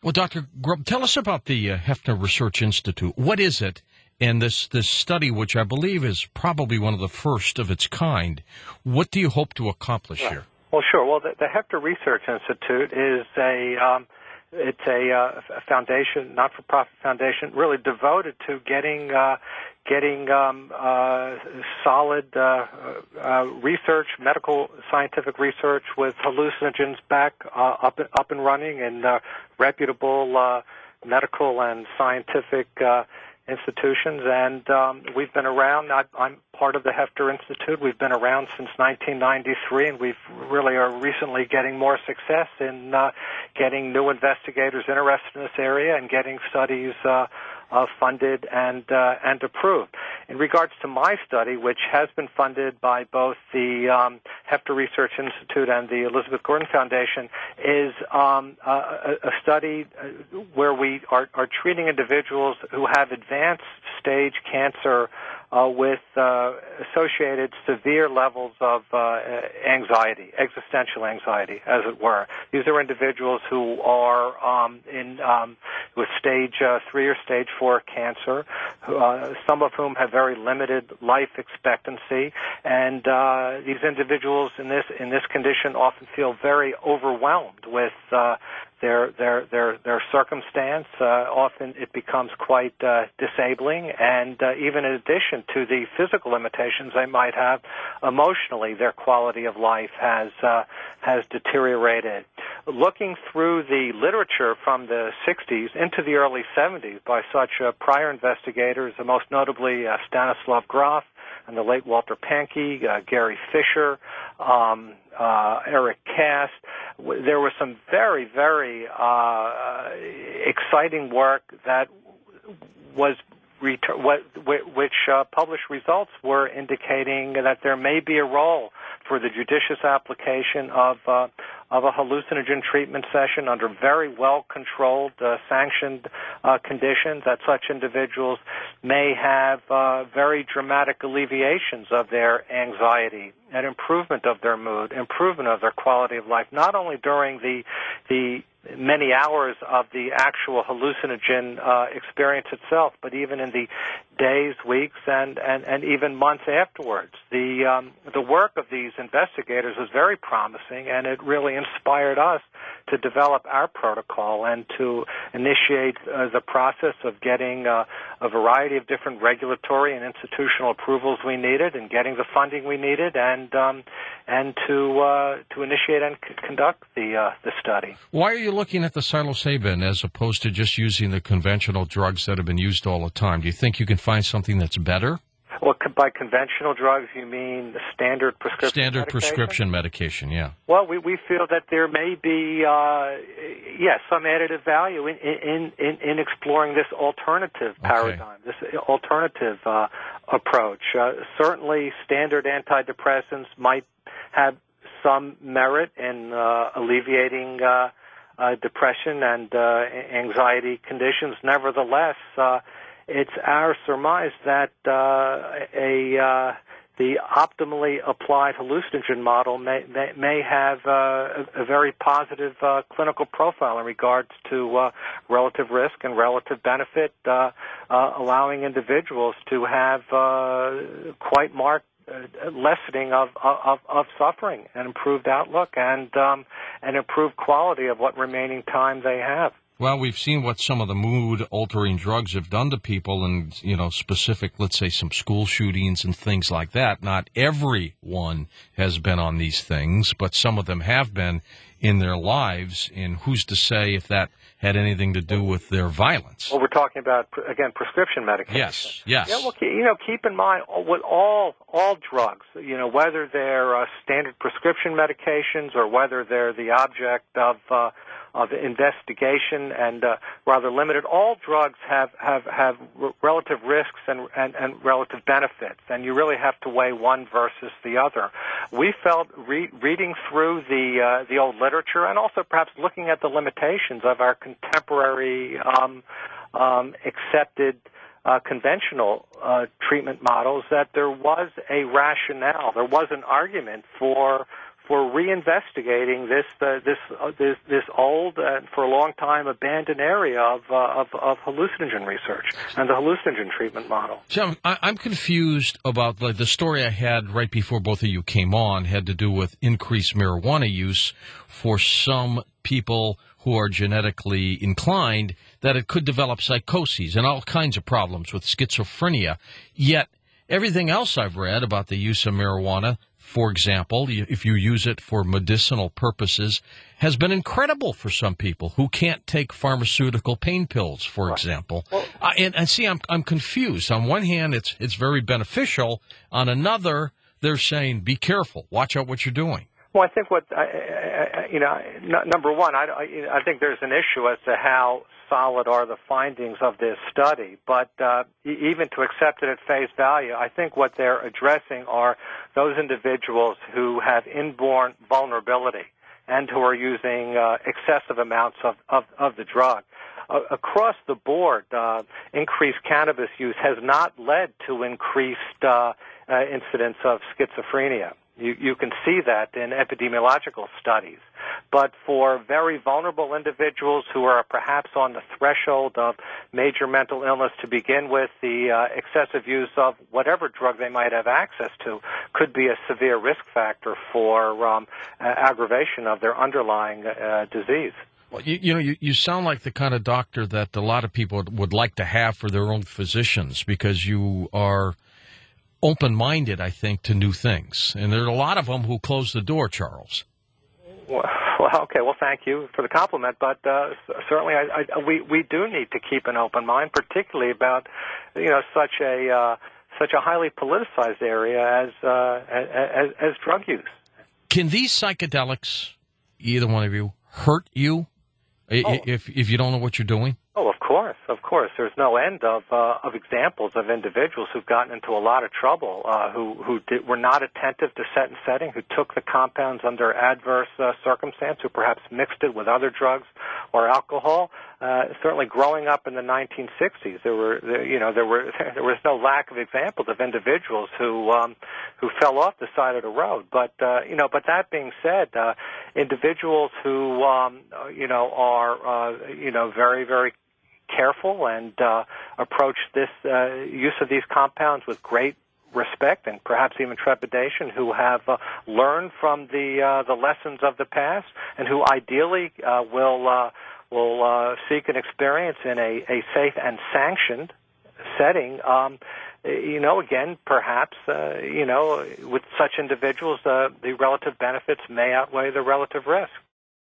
Well, Dr. Grubb, tell us about the Hefner Research Institute. What is it? And this study, which I believe is probably one of the first of its kind, what do you hope to accomplish here? Well, sure. Well, the Hefner Research Institute is it's a foundation, not-for-profit foundation, really devoted to getting solid research, medical scientific research with hallucinogens back up and running in reputable medical and scientific institutions. And we've been around. I'm part of the Hefner Institute. We've been around since 1993, and we really are recently getting more success in getting new investigators interested in this area and getting studies funded and approved. In regards to my study, which has been funded by both the Hefner Research Institute and the Elizabeth Gordon Foundation, is a study where we are treating individuals who have advanced stage cancer with associated severe levels of anxiety, existential anxiety, as it were. These are individuals who are with stage 3 or stage 4 cancer, some of whom have very limited life expectancy, and these individuals in this condition often feel very overwhelmed with their circumstance. Often it becomes quite disabling, and even in addition to the physical limitations they might have, emotionally their quality of life has deteriorated. Looking through the literature from the 60s into the early 70s by such prior investigators, most notably Stanislav Grof and the late Walter Pahnke, Gary Fisher, Eric Kast. There was some very, very exciting work that was which published results were indicating that there may be a role for the judicious application of a hallucinogen treatment session under very well-controlled, sanctioned conditions, that such individuals may have very dramatic alleviations of their anxiety, an improvement of their mood, improvement of their quality of life, not only during the many hours of the actual hallucinogen experience itself, but even in the days, weeks, and even months afterwards. The work of these investigators was very promising, and it really inspired us to develop our protocol and to initiate the process of getting a variety of different regulatory and institutional approvals we needed, and getting the funding we needed, and to initiate and conduct the study. Why are you looking at the psilocybin as opposed to just using the conventional drugs that have been used all the time? Do you think you can find something that's better? Well, by conventional drugs, you mean the standard prescription medication, yeah. Well, we feel that there may be, some additive value in exploring this alternative paradigm, this alternative approach. Certainly, standard antidepressants might have some merit in alleviating depression and anxiety conditions. Nevertheless, it's our surmise that the optimally applied hallucinogen model may have a very positive clinical profile in regards to relative risk and relative benefit, allowing individuals to have quite marked lessening of suffering and improved outlook and improved quality of what remaining time they have. Well, we've seen what some of the mood-altering drugs have done to people and, specific, let's say, some school shootings and things like that. Not everyone has been on these things, but some of them have been in their lives, and who's to say if that had anything to do with their violence? Well, we're talking about, again, prescription medication. Yes. Yeah, well, keep in mind, with all drugs, whether they're standard prescription medications or whether they're the object of investigation and rather limited, all drugs have relative risks and relative benefits, and you really have to weigh one versus the other. We felt reading through the old literature and also perhaps looking at the limitations of our contemporary accepted conventional treatment models, that there was a rationale, there was an argument for for reinvestigating this old and for a long time abandoned area of hallucinogen research and the hallucinogen treatment model. Jim, I'm confused about the story I had right before both of you came on had to do with increased marijuana use for some people who are genetically inclined, that it could develop psychoses and all kinds of problems with schizophrenia. Yet everything else I've read about the use of marijuana, for example, if you use it for medicinal purposes, has been incredible for some people who can't take pharmaceutical pain pills, for example. Well, and see, I'm confused. On one hand, it's very beneficial. On another, they're saying, be careful, watch out what you're doing. Well, I think number one, I think there's an issue as to how solid are the findings of this study. But even to accept it at face value, I think what they're addressing are those individuals who have inborn vulnerability and who are using excessive amounts of the drug. Across the board, increased cannabis use has not led to increased incidence of schizophrenia. You can see that in epidemiological studies. But for very vulnerable individuals who are perhaps on the threshold of major mental illness to begin with, the excessive use of whatever drug they might have access to could be a severe risk factor for aggravation of their underlying disease. Well, you sound like the kind of doctor that a lot of people would like to have for their own physicians, because you are open-minded, I think, to new things. And there are a lot of them who close the door, Charles. Well, okay. Well, thank you for the compliment, but certainly we do need to keep an open mind, particularly about such a highly politicized area as drug use. Can these psychedelics, either one of you, hurt you if you don't know what you're doing? Oh, of course. There's no end of examples of individuals who've gotten into a lot of trouble, who were not attentive to set and setting, who took the compounds under adverse circumstance, who perhaps mixed it with other drugs or alcohol. Certainly, growing up in the 1960s, there was no lack of examples of individuals who fell off the side of the road. But that being said, individuals who are very, very careful and approach this use of these compounds with great respect and perhaps even trepidation, who have learned from the lessons of the past, and who ideally will seek an experience in a safe and sanctioned setting. Again, perhaps with such individuals, the relative benefits may outweigh the relative risk.